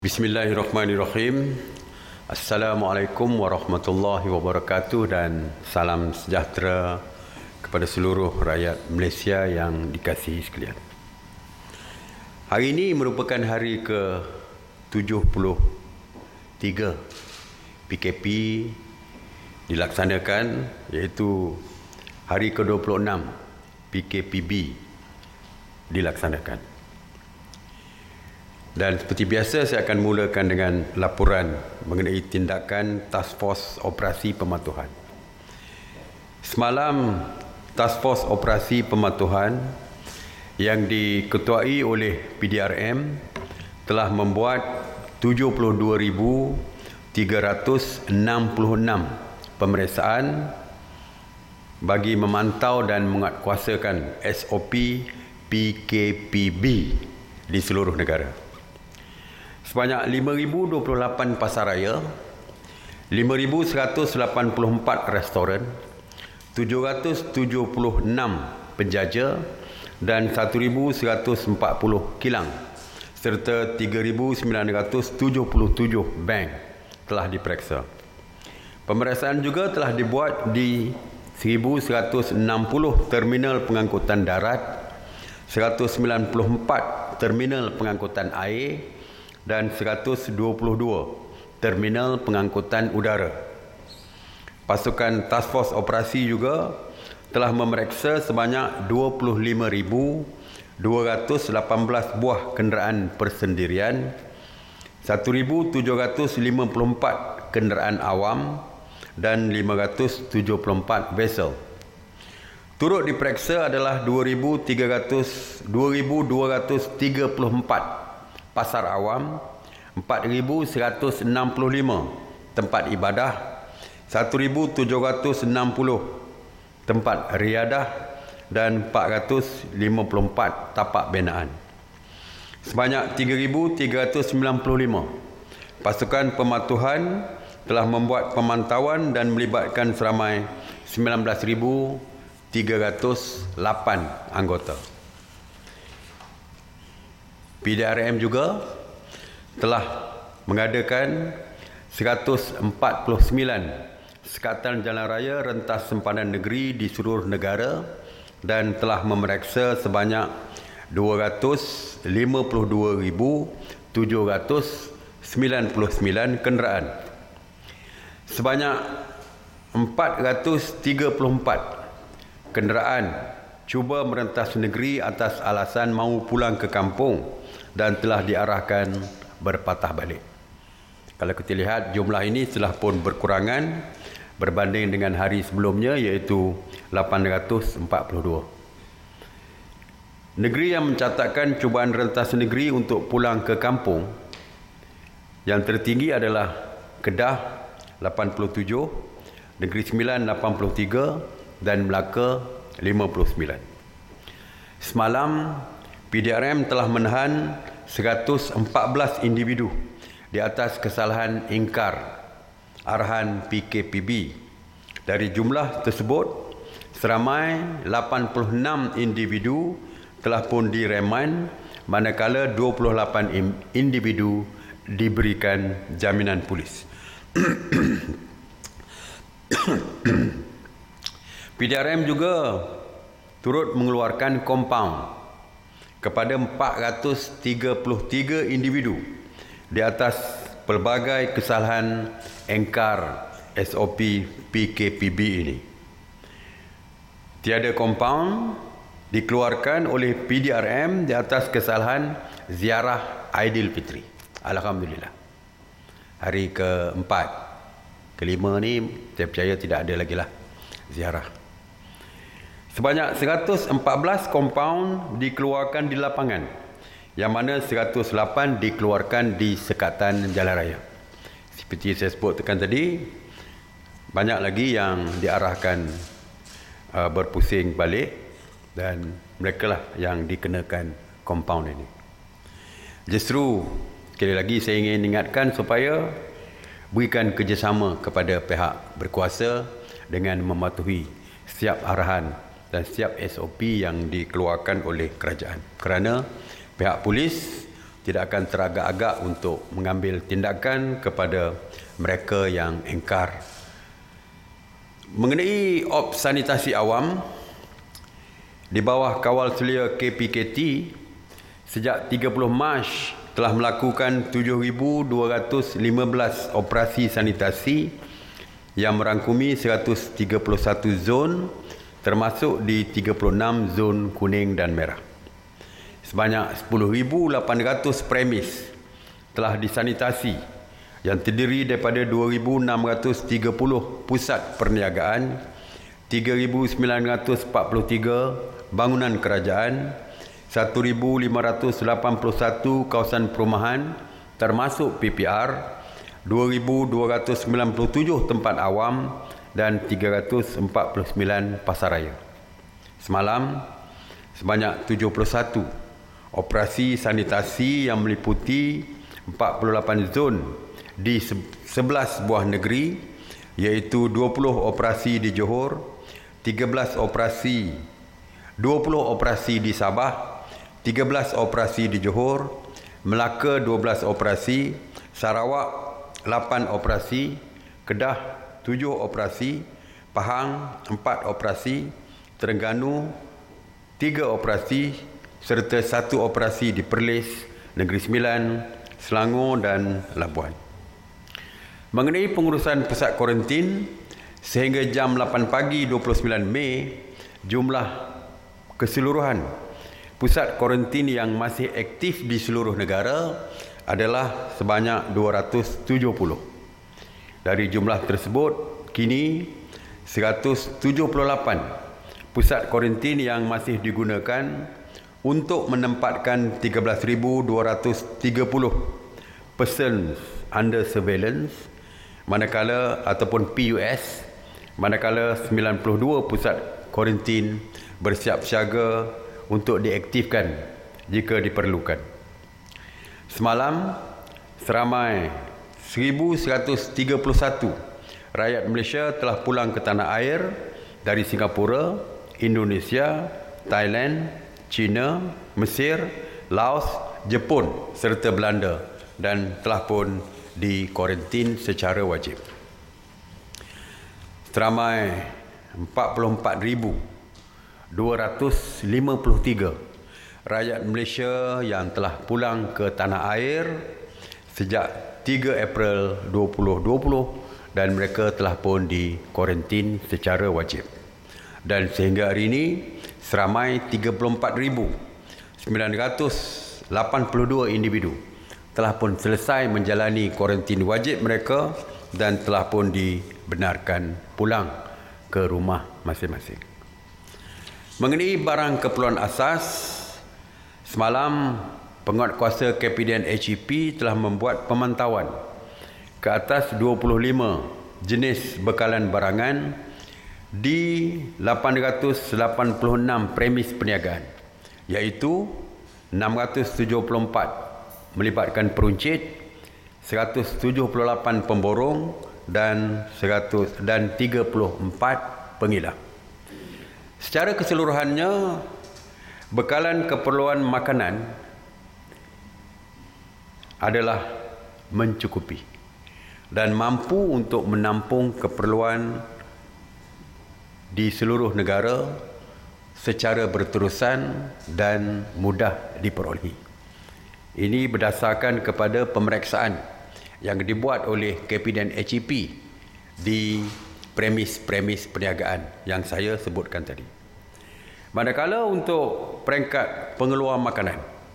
Bismillahirrahmanirrahim. Assalamualaikum warahmatullahi wabarakatuh dan salam sejahtera kepada seluruh rakyat Malaysia yang dikasihi sekalian. Hari ini merupakan hari ke-73 PKP dilaksanakan, iaitu hari ke-26 PKPB dilaksanakan. Dan seperti biasa, saya akan mulakan dengan laporan mengenai tindakan Task Force Operasi Pematuhan. Semalam, Task Force Operasi Pematuhan yang diketuai oleh PDRM telah membuat 72,366 pemeriksaan bagi memantau dan menguatkuasakan SOP PKPB di seluruh negara. Sebanyak 5,028 pasaraya, 5,184 restoran, 776 penjaja dan 1,140 kilang serta 3,977 bank telah diperiksa. Pemeriksaan juga telah dibuat di 1,160 terminal pengangkutan darat, 194 terminal pengangkutan air dan 122 terminal pengangkutan udara. Pasukan Task Force Operasi juga telah memeriksa sebanyak 25,218 buah kenderaan persendirian, 1,754 kenderaan awam dan 574 vessel. Turut diperiksa adalah 2,234 pasar awam, 4,165 tempat ibadah, 1,760 tempat riadah dan 454 tapak binaan. Sebanyak 3,395 pasukan pematuhan telah membuat pemantauan dan melibatkan seramai 19,308 anggota. PDRM juga telah mengadakan 149 sekatan jalan raya rentas sempadan negeri di seluruh negara dan telah memeriksa sebanyak 252,799 kenderaan. Sebanyak 434 kenderaan cuba merentas negeri atas alasan mahu pulang ke kampung dan telah diarahkan berpatah balik. Kalau kita lihat, jumlah ini telah pun berkurangan berbanding dengan hari sebelumnya, iaitu 842. Negeri yang mencatatkan cubaan rentas negeri untuk pulang ke kampung yang tertinggi adalah Kedah 87, Negeri Sembilan 83 dan Melaka 59. Semalam, PDRM telah menahan 114 individu di atas kesalahan ingkar arahan PKPB. Dari jumlah tersebut, seramai 86 individu telah pun diremand, manakala 28 individu diberikan jaminan polis. PDRM juga turut mengeluarkan kompaun kepada 433 individu di atas pelbagai kesalahan engkar SOP PKPB ini. Tiada kompaun dikeluarkan oleh PDRM di atas kesalahan ziarah Aidilfitri. Alhamdulillah. Hari keempat, kelima ni saya percaya tidak ada lagi lah ziarah. Sebanyak 114 kompaun dikeluarkan di lapangan, yang mana 108 dikeluarkan di sekatan jalan raya. Seperti saya sebut tekan tadi, banyak lagi yang diarahkan berpusing balik dan mereka lah yang dikenakan kompaun ini. Justru sekali lagi saya ingin ingatkan supaya berikan kerjasama kepada pihak berkuasa dengan mematuhi setiap arahan dan setiap SOP yang dikeluarkan oleh kerajaan. Kerana pihak polis tidak akan teragak-agak untuk mengambil tindakan kepada mereka yang engkar. Mengenai sanitasi awam, di bawah kawal selia KPKT, sejak 30 Mac telah melakukan 7,215 operasi sanitasi yang merangkumi 131 zon, termasuk di 36 zon kuning dan merah. Sebanyak 10,800 premis telah disanitasi yang terdiri daripada 2,630 pusat perniagaan, 3,943 bangunan kerajaan, 1,581 kawasan perumahan termasuk PPR, 2,297 tempat awam dan 349 pasaraya. Semalam, sebanyak 71 operasi sanitasi yang meliputi 48 zon di 11 buah negeri, iaitu 20 operasi di Johor, 20 operasi di Sabah, 13 operasi di Johor, Melaka 12 operasi, Sarawak 8 operasi, Kedah 7 operasi, Pahang 4 operasi, Terengganu 3 operasi serta 1 operasi di Perlis, Negeri Sembilan, Selangor dan Labuan. Mengenai pengurusan pusat kuarantin, sehingga jam 8 pagi 29 Mei, jumlah keseluruhan pusat kuarantin yang masih aktif di seluruh negara adalah sebanyak 270. Dari jumlah tersebut, kini 178 pusat kuarantin yang masih digunakan untuk menempatkan 13,230 persons under surveillance, manakala ataupun PUS, manakala 92 pusat kuarantin bersiap siaga untuk diaktifkan jika diperlukan. Semalam, seramai 1,131 rakyat Malaysia telah pulang ke tanah air dari Singapura, Indonesia, Thailand, China, Mesir, Laos, Jepun serta Belanda dan telah pun dikuarantin secara wajib. Seramai 44,253 rakyat Malaysia yang telah pulang ke tanah air sejak 3 April 2020 dan mereka telah pun dikuarantin secara wajib. Dan sehingga hari ini, seramai 34,982 individu telah pun selesai menjalani kuarantin wajib mereka dan telah pun dibenarkan pulang ke rumah masing-masing. Mengenai barang keperluan asas, semalam penguatkuasa KPDN HEP telah membuat pemantauan ke atas 25 jenis bekalan barangan di 886 premis perniagaan, iaitu 674 melibatkan peruncit, 178 pemborong dan 34 pengilang. Secara keseluruhannya, bekalan keperluan makanan adalah mencukupi dan mampu untuk menampung keperluan di seluruh negara secara berterusan dan mudah diperolehi. Ini berdasarkan kepada pemeriksaan yang dibuat oleh KPDN HEP di premis-premis perniagaan yang saya sebutkan tadi. Manakala untuk peringkat pengeluar makanan,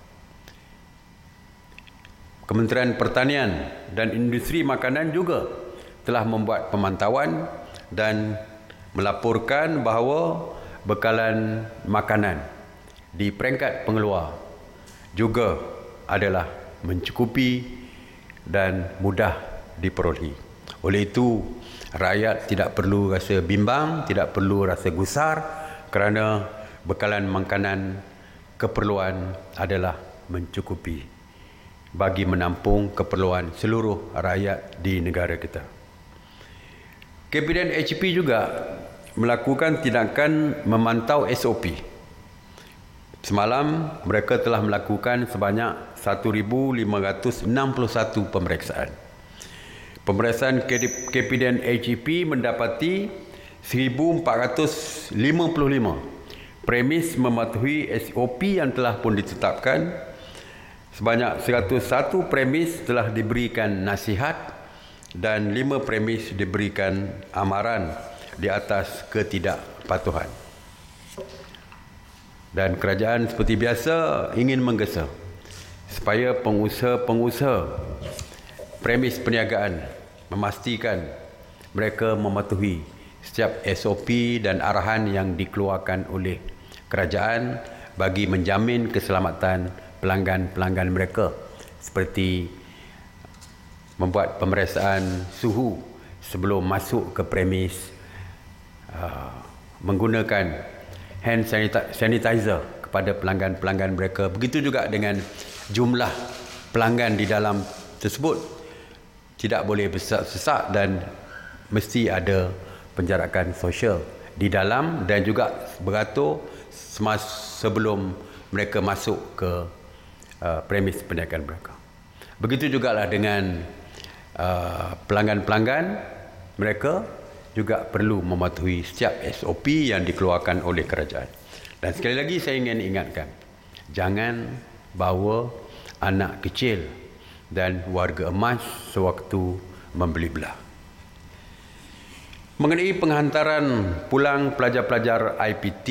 Kementerian Pertanian dan Industri Makanan juga telah membuat pemantauan dan melaporkan bahawa bekalan makanan di peringkat pengeluar juga adalah mencukupi dan mudah diperolehi. Oleh itu, rakyat tidak perlu rasa bimbang, tidak perlu rasa gusar kerana bekalan makanan keperluan adalah mencukupi bagi menampung keperluan seluruh rakyat di negara kita. KPDN HEP juga melakukan tindakan memantau SOP Semalam mereka telah melakukan sebanyak 1,561 pemeriksaan. Pemeriksaan KPDN HEP mendapati 1,455 premis mematuhi SOP yang telah pun ditetapkan. Sebanyak 101 premis telah diberikan nasihat dan 5 premis diberikan amaran di atas ketidakpatuhan. Dan kerajaan seperti biasa ingin menggesa supaya pengusaha-pengusaha premis perniagaan memastikan mereka mematuhi setiap SOP dan arahan yang dikeluarkan oleh kerajaan bagi menjamin keselamatan pelanggan-pelanggan mereka, seperti membuat pemeriksaan suhu sebelum masuk ke premis, menggunakan hand sanitizer kepada pelanggan-pelanggan mereka. Begitu juga dengan jumlah pelanggan di dalam tersebut. Tidak boleh bersesak dan mesti ada penjarakan sosial di dalam dan juga beratur sebelum mereka masuk ke premis perniagaan mereka. Begitu jugalah dengan pelanggan-pelanggan mereka juga perlu mematuhi setiap SOP yang dikeluarkan oleh kerajaan. Dan sekali lagi saya ingin ingatkan, jangan bawa anak kecil dan warga emas sewaktu membeli belah. Mengenai penghantaran pulang pelajar-pelajar IPT,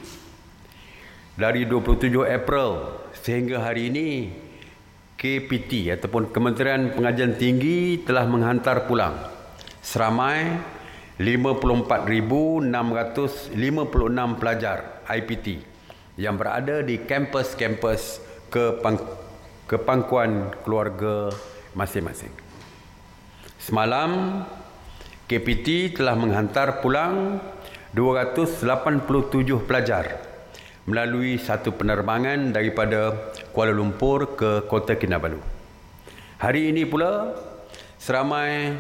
dari 27 April sehingga hari ini, KPT ataupun Kementerian Pengajian Tinggi telah menghantar pulang seramai 54,656 pelajar IPT yang berada di kampus-kampus kepangkuan keluarga masing-masing. Semalam, KPT telah menghantar pulang 287 pelajar melalui satu penerbangan daripada Kuala Lumpur ke Kota Kinabalu. Hari ini pula, seramai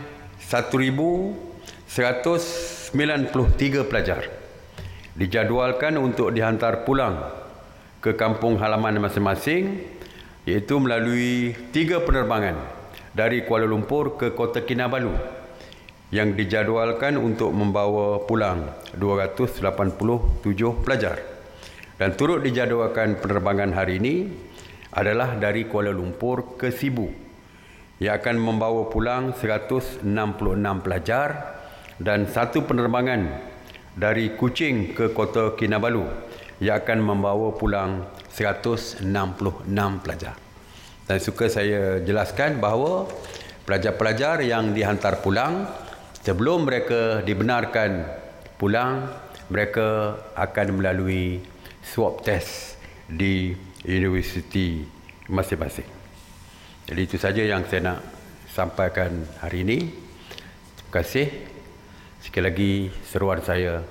1,193 pelajar dijadualkan untuk dihantar pulang ke kampung halaman masing-masing, iaitu melalui 3 penerbangan dari Kuala Lumpur ke Kota Kinabalu yang dijadualkan untuk membawa pulang 287 pelajar. Dan turut dijadualkan penerbangan hari ini adalah dari Kuala Lumpur ke Sibu yang akan membawa pulang 166 pelajar, dan satu penerbangan dari Kuching ke Kota Kinabalu yang akan membawa pulang 166 pelajar. Dan suka saya jelaskan bahawa pelajar-pelajar yang dihantar pulang, sebelum mereka dibenarkan pulang, mereka akan melalui swab test di universiti masing-masing. Jadi itu saja yang saya nak sampaikan hari ini. Terima kasih. Sekali lagi seruan saya,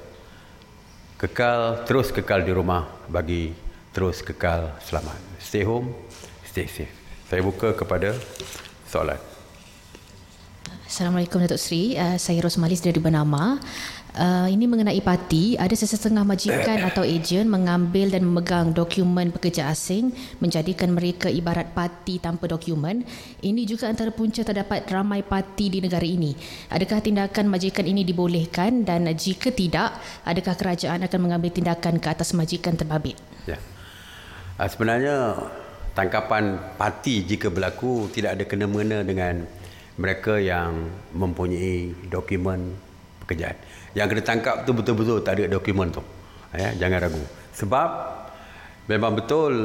terus kekal di rumah bagi terus kekal selamat. Stay home, stay safe. Saya buka kepada soalan. Assalamualaikum Datuk Seri, saya Rosmalis dari Bernama. Ini mengenai parti, ada sesetengah majikan atau ejen mengambil dan memegang dokumen pekerja asing, menjadikan mereka ibarat parti tanpa dokumen. Ini juga antara punca terdapat ramai parti di negara ini. Adakah tindakan majikan ini dibolehkan, dan jika tidak, adakah kerajaan akan mengambil tindakan ke atas majikan terbabit? Ya. Sebenarnya tangkapan parti jika berlaku tidak ada kena-mengena dengan mereka yang mempunyai dokumen pekerjaan. Yang kena tangkap tu betul-betul tak ada dokumen tu. Jangan ragu. Sebab memang betul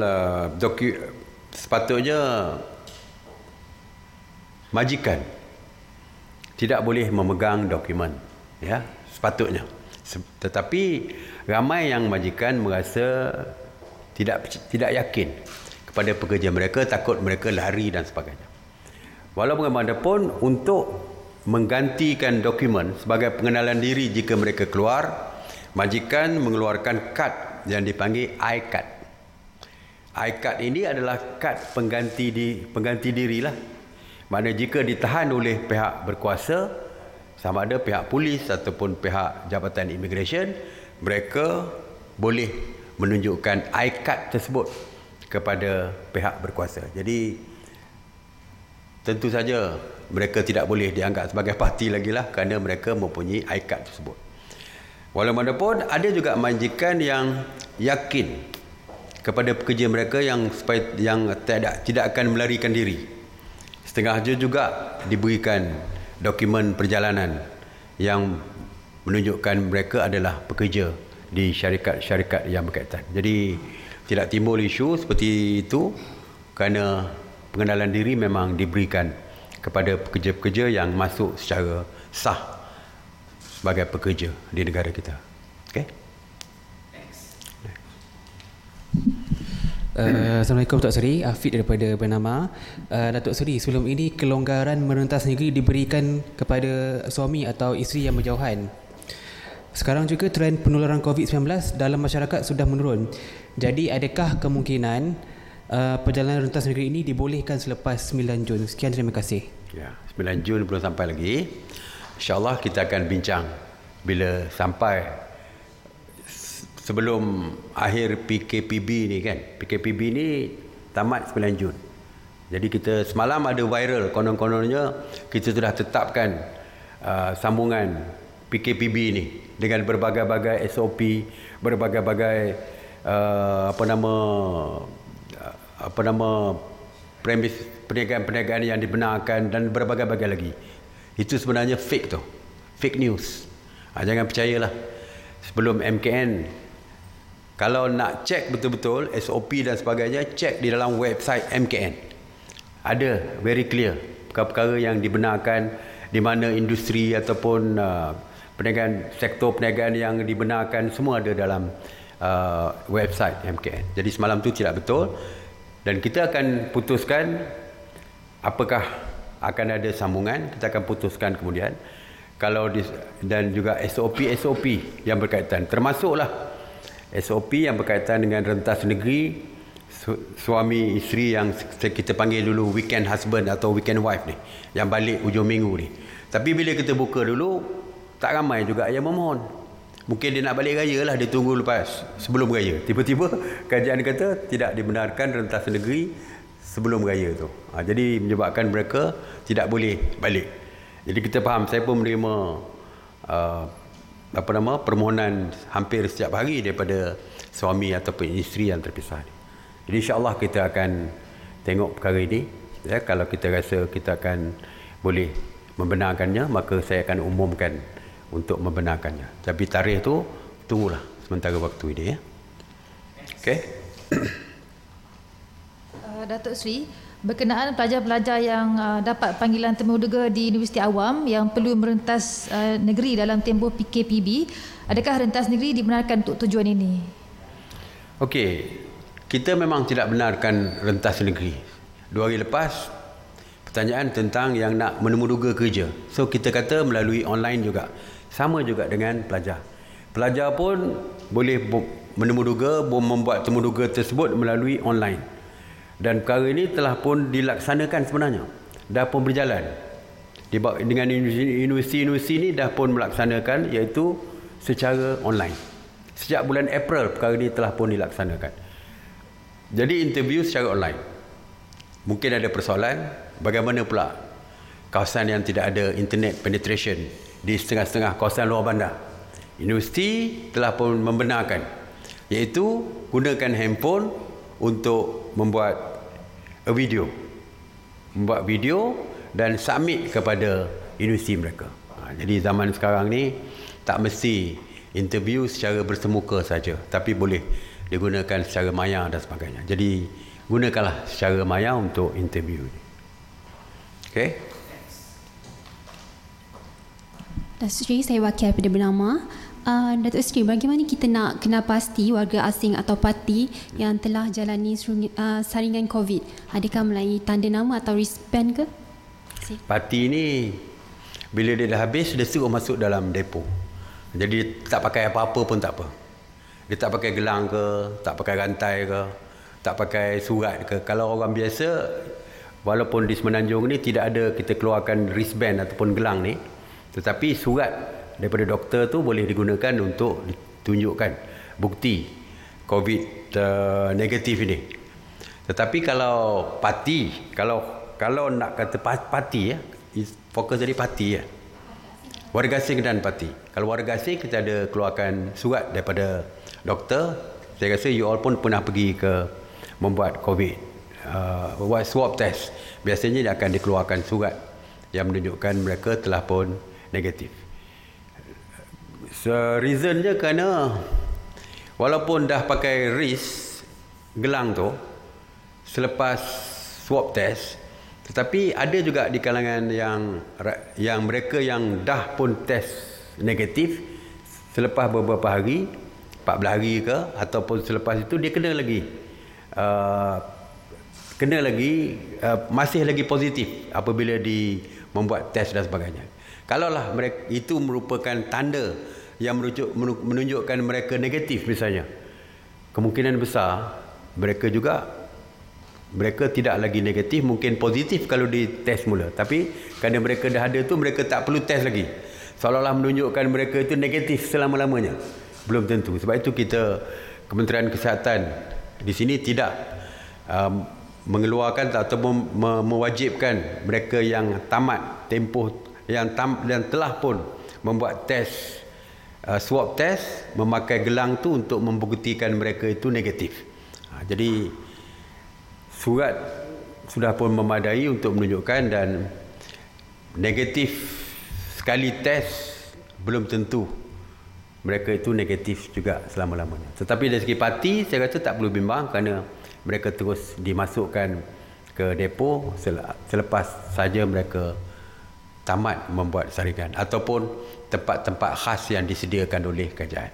sepatutnya majikan tidak boleh memegang dokumen. Ya, sepatutnya. Tetapi ramai yang majikan merasa tidak yakin kepada pekerja mereka, takut mereka lari dan sebagainya. Walaupun bagaimanapun, untuk menggantikan dokumen sebagai pengenalan diri jika mereka keluar, majikan mengeluarkan kad yang dipanggil I-Card. I-Card ini adalah kad pengganti diri lah. Maknanya jika ditahan oleh pihak berkuasa, sama ada pihak polis ataupun pihak Jabatan Immigration, mereka boleh menunjukkan iCard tersebut kepada pihak berkuasa. Jadi tentu saja mereka tidak boleh dianggap sebagai parti lagi lah kerana mereka mempunyai iCard tersebut. Walaupun ada juga majikan yang yakin kepada pekerja mereka yang tidak akan melarikan diri. Setengah juga diberikan dokumen perjalanan yang menunjukkan mereka adalah pekerja di syarikat-syarikat yang berkaitan. Jadi tidak timbul isu seperti itu kerana pengenalan diri memang diberikan kepada pekerja-pekerja yang masuk secara sah sebagai pekerja di negara kita. Okey. Assalamualaikum Datuk Seri, Afiq daripada Bernama. Datuk Seri, sebelum ini kelonggaran merentas negeri diberikan kepada suami atau isteri yang berjauhan. Sekarang juga trend penularan COVID-19 dalam masyarakat sudah menurun. Jadi adakah kemungkinan perjalanan rentas negeri ini dibolehkan selepas 9 Jun? Sekian, terima kasih. Ya, 9 Jun belum sampai lagi. InsyaAllah kita akan bincang bila sampai sebelum akhir PKPB ni kan. PKPB ni tamat 9 Jun. Jadi kita semalam ada viral, konon-kononnya kita sudah tetapkan sambungan PKPB ni dengan berbagai-bagai SOP, berbagai-bagai premis perniagaan-perniagaan yang dibenarkan dan berbagai-bagai lagi. Itu sebenarnya fake tu. Fake news. Jangan percayalah. Sebelum MKN, kalau nak cek betul-betul SOP dan sebagainya, cek di dalam website MKN. Ada very clear perkara-perkara yang dibenarkan, di mana industri ataupun perniagaan, sektor perniagaan yang dibenarkan, semua ada dalam website MKN. Jadi semalam tu tidak betul dan kita akan putuskan apakah akan ada sambungan. Kita akan putuskan kemudian kalau dan juga SOP yang berkaitan, termasuklah SOP yang berkaitan dengan rentas negeri, suami isteri yang kita panggil dulu weekend husband atau weekend wife ni, yang balik hujung minggu ni. Tapi bila kita buka dulu, tak ramai juga yang memohon. Mungkin dia nak balik raya lah, dia tunggu lepas sebelum raya. Tiba-tiba kajian kata tidak dibenarkan rentas negeri sebelum raya tu. Jadi menyebabkan mereka tidak boleh balik. Jadi kita faham, saya pun menerima permohonan hampir setiap hari daripada suami ataupun isteri yang terpisah ni. Jadi insya-Allah kita akan tengok perkara ini. Ya, kalau kita rasa kita akan boleh membenarkannya, maka saya akan umumkan untuk membenarkannya. Tapi tarikh tu tunggulah sementara waktu ini ya. Okey. Datuk Seri, berkenaan pelajar-pelajar yang dapat panggilan temuduga di Universiti Awam yang perlu merentas negeri dalam tempoh PKPB, adakah rentas negeri dibenarkan untuk tujuan ini? Okey, kita memang tidak benarkan rentas negeri. 2 hari lepas pertanyaan tentang yang nak menemuduga kerja. So kita kata melalui online juga. Sama juga dengan pelajar. Pelajar pun boleh menemuduga, membuat temuduga tersebut melalui online. Dan perkara ini telah pun dilaksanakan sebenarnya. Dah pun berjalan. Dengan universiti-universiti ini dah pun melaksanakan, iaitu secara online. Sejak bulan April perkara ini telah pun dilaksanakan. Jadi interview secara online. Mungkin ada persoalan, bagaimana pula kawasan yang tidak ada internet penetration di setengah-setengah kawasan luar bandar. Universiti telah pun membenarkan, iaitu gunakan handphone untuk membuat video. Membuat video dan submit kepada universiti mereka. Jadi zaman sekarang ni tak mesti interview secara bersemuka saja, tapi boleh digunakan secara maya dan sebagainya. Jadi gunakanlah secara maya untuk interview. Okey. Datuk Seri, saya wakil daripada Bernama. Datuk Seri, bagaimana kita nak kenal pasti warga asing atau parti yang telah jalani saringan COVID? Adakah melalui tanda nama atau wristband ke? Parti ni bila dia dah habis, dia suruh masuk dalam depo. Jadi tak pakai apa-apa pun tak apa. Dia tak pakai gelang ke, tak pakai rantai ke, tak pakai surat ke. Kalau orang biasa, walaupun di Semenanjung ni tidak ada kita keluarkan wristband ataupun gelang ni, tetapi surat daripada doktor tu boleh digunakan untuk ditunjukkan bukti COVID negatif ini. Tetapi kalau parti, kalau nak kata parti ya, fokus dari parti ya. Warga asing dan parti. Kalau warga asing kita ada keluarkan surat daripada doktor. Saya rasa you all pun pernah pergi ke membuat COVID, buat swab test. Biasanya dia akan dikeluarkan surat yang menunjukkan mereka telah pun negatif. Reasonnya kerana walaupun dah pakai wrist gelang tu selepas swab test, tetapi ada juga di kalangan yang mereka yang dah pun test negatif selepas beberapa hari, 14 hari ke ataupun selepas itu dia kena lagi masih lagi positif apabila membuat test dan sebagainya. Kalaulah mereka itu merupakan tanda yang menunjukkan mereka negatif misalnya, kemungkinan besar mereka tidak lagi negatif, mungkin positif kalau di test mula. Tapi kerana mereka dah ada tu, mereka tak perlu test lagi. Seolah-olah menunjukkan mereka itu negatif selama-lamanya. Belum tentu. Sebab itu Kementerian Kesihatan di sini tidak mengeluarkan atau mewajibkan mereka yang tamat tempoh yang telah pun membuat test swab test memakai gelang tu untuk membuktikan mereka itu negatif. Jadi surat sudah pun memadai untuk menunjukkan, dan negatif sekali test belum tentu mereka itu negatif juga selama-lamanya. Tetapi dari segi parti saya rasa tak perlu bimbang kerana mereka terus dimasukkan ke depo selepas saja mereka tamat membuat saringan ataupun tempat-tempat khas yang disediakan oleh kerajaan.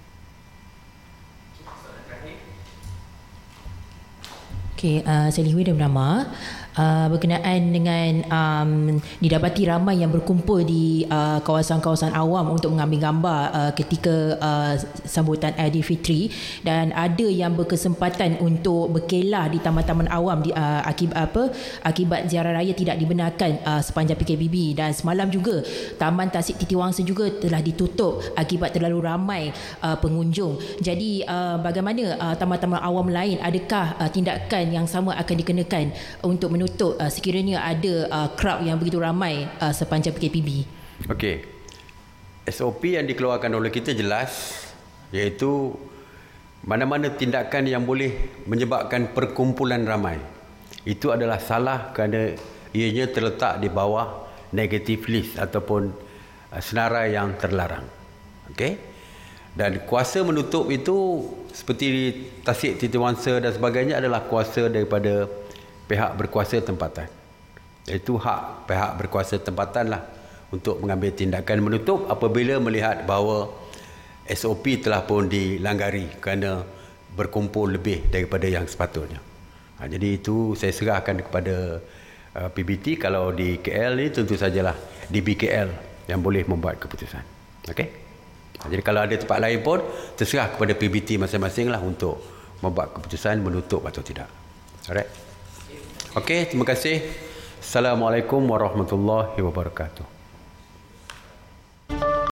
Okey, saya Lihui dan bernama berkenaan dengan didapati ramai yang berkumpul di kawasan-kawasan awam untuk mengambil gambar ketika sambutan Aidilfitri, dan ada yang berkesempatan untuk berkelah di taman-taman awam akibat ziarah raya tidak dibenarkan sepanjang PKPB. Dan semalam juga Taman Tasik Titiwangsa juga telah ditutup akibat terlalu ramai pengunjung. Jadi bagaimana taman-taman awam lain, adakah tindakan yang sama akan dikenakan untuk menutup sekiranya ada crowd yang begitu ramai sepanjang PKPB? Okey. SOP yang dikeluarkan oleh kita jelas, iaitu mana-mana tindakan yang boleh menyebabkan perkumpulan ramai. Itu adalah salah kerana ianya terletak di bawah negative list ataupun senarai yang terlarang. Okey. Dan kuasa menutup itu seperti di Tasik Titiwangsa dan sebagainya adalah kuasa daripada pihak berkuasa tempatan. Itu hak pihak berkuasa tempatan lah untuk mengambil tindakan menutup apabila melihat bahawa SOP telah pun dilanggari kerana berkumpul lebih daripada yang sepatutnya. Jadi itu saya serahkan kepada PBT. Kalau di KL ni tentu sajalah di BKL yang boleh membuat keputusan. Okey. Jadi kalau ada tempat lain pun terserah kepada PBT masing-masing lah untuk membuat keputusan menutup atau tidak. Alright. Okey, terima kasih. Assalamualaikum warahmatullahi wabarakatuh.